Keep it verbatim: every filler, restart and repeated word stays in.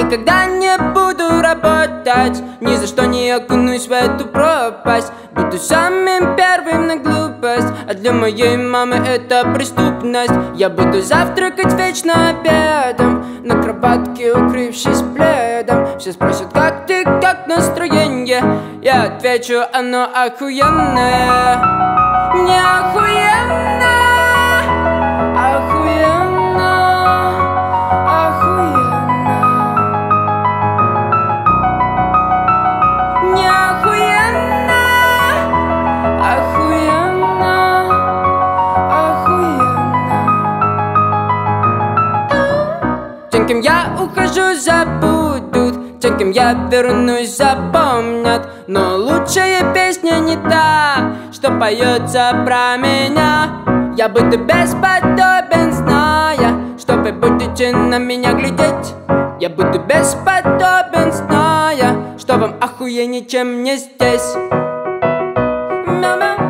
никогда не буду работать, ни за что не окунусь в эту пропасть. Буду самым первым на глупость, а для моей мамы это преступность. Я буду завтракать вечно обедом, на кроватке укрывшись пледом. Все спросят, как ты, как настроение? Я отвечу, оно охуенное. Не охуенно, охуенно, охуенно. Не охуенно, охуенно, охуенно. Тем, кем я ухожу, забудут, тем, кем я вернусь, запомнят. Но лучшая песня не та, что поется про меня. Я буду бесподобен, зная, что вы будете на меня глядеть. Я буду бесподобен, зная, что вам охуеннее, чем мне здесь. Мама.